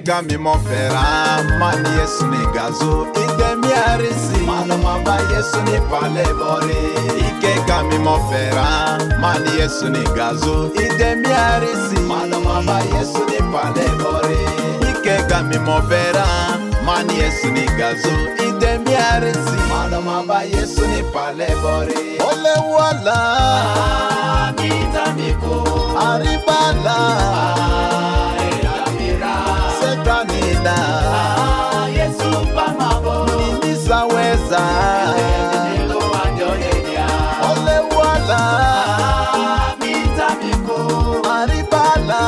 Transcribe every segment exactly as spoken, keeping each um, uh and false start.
gami mo fera mani Yesu ni gazo ide mi arisi malo mamba Yesu ni pale bore ike gami mo fera mani Yesu ni gazo ide mi arisi malo mamba Yesu ni pale bore ike gami mo fera mani Yesu ni gazo ide mi arisi malo mamba Yesu ni pale bore ole wala mitamiko aribala Setanina Yesu pamabo Nisaweza Ole wala Mitamiko Aribala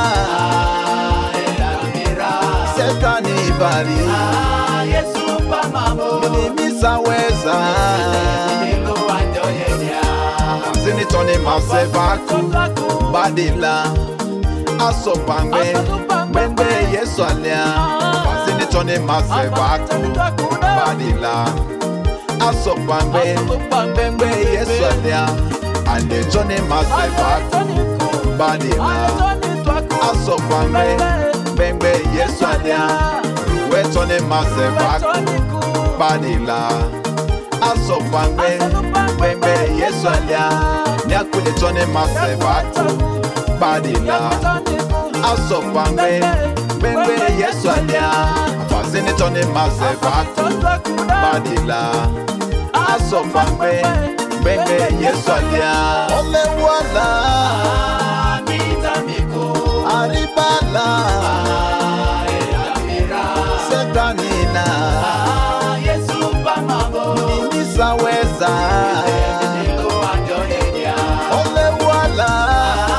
Setani bari Yesu pamabo Nisaweza Zinitoni masevaku Badila Asopangwe Bengbe Yesu alia Fasini tone masevaku Badila Asopangwe Bengbe Yesu alia Ande tone masevaku Badila Asopangwe Bengbe Yesu alia We tone masevaku Badila Asopangwe Bengbe Yesu alia Nyakule tone masevaku Badila Asopangwe Bengbe Yesu alia Fasini tone masevaku Badila Asopangwe Bengbe Yesu alia Ole wala Mitamiko Aribala Setanina Yesu pamabo Nisaweza Ole wala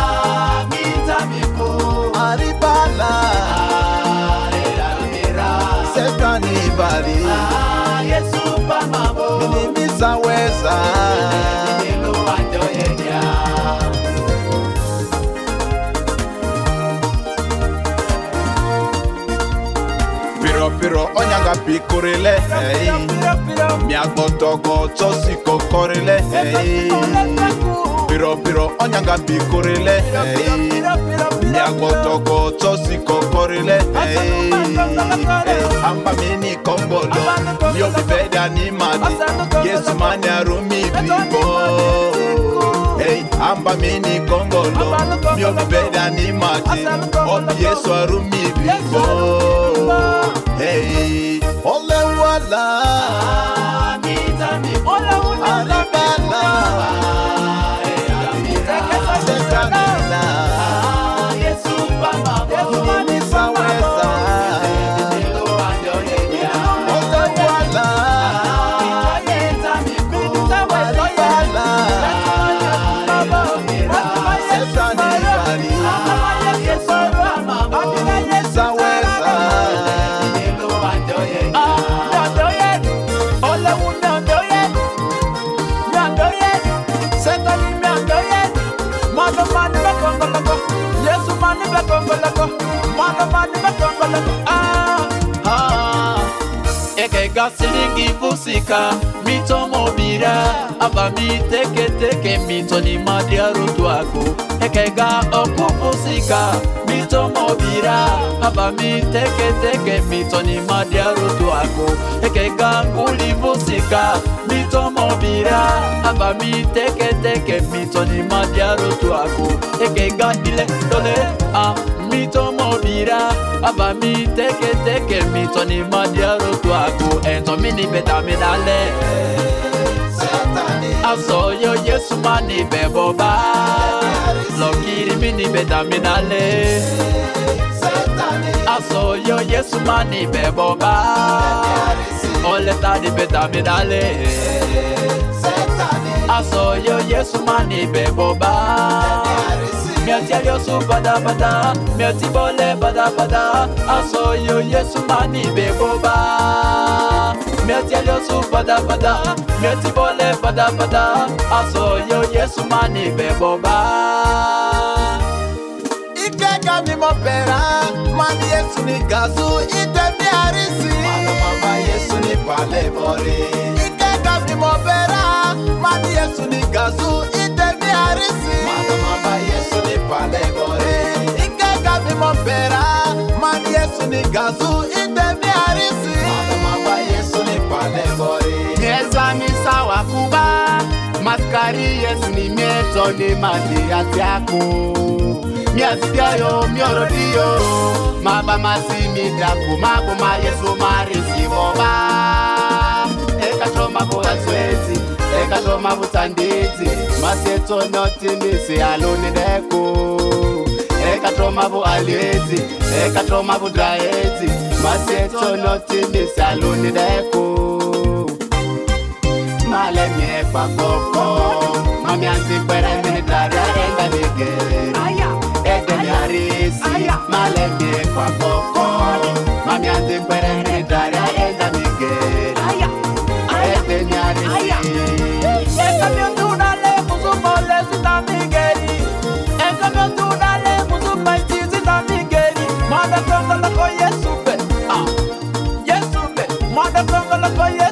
Setani bari Yesu pamabo Nisaweza Piro piro onyanga pikurile hey Miagotogo tosi kokorile hey Piro piro onyanga pikurile hey Miagotogo tosi kokorile hey Amba mini kombolo Mio bibeda ni madi Yesu mani arumi bibo Hey, amba mini kombolo Mio bibeda ni madi Obi Yesu arumi bibo Hey, ole wala Aribala Setanina Yesu pamabo Nisaweza Ekega silingi busika mito mobira aba miteke teke mito ni madia rutuako Ekega okupusika mito mobira aba miteke teke mito ni madia rutuako Ekega nguli busika mito mobira aba miteke teke mito ni madia rutuako Ekega dile dole ah mito mobira aba miteke teke mito ni madia rutuako ento mini betaminale Aso yo Yesu mani beboba Lokiri mini betaminale Aso yo Yesu mani beboba Ole tadi betaminale Aso yo Yesu mani beboba Miati aliosu bada bada Miati bole bada bada Aso yo Yesu mani beboba Miati aliosu bada bada Miati bole bada bada Aso yo Yesu mani beboba Ike gami mo pera Mani Yesu ni gazu Ite mi arisi Mano mama Yesu ni pale bore Ike gami mo pera Mani Yesu ni gazu Ite mi arisi Mano mama Yesu ni pale bore Ike gami mo pera Mani Yesu Yesu ni gazu indemi arisi. Mama Yesu ni pale bori. Mieza misa wakuba. Maskari Yesu ni mieto ni mati atiako. Miazia yo miorodio. Maba masimi daku mabu ma Yesu marisi boba. Eka choma bu azwezi. Eka choma bu tandezi. Maseto noti misi alone deko. Eka choma bu aliezi. Eka choma bu draezi. Maseto noti misi alone deko. Male mie kwa koko. Mami anzi kwere mini daria enga ligeri. Ede ni arisi. Male mie kwa koko. Mami anzi kwere mini daria enga ligeri. Ede ni arisi. Eka mio tunale musupole sita migeri. Eka mio tunale musupaiti sita migeri. Mada kongo lako Yesu be. Ah, Yesu be. Mada kongo lako Yesu.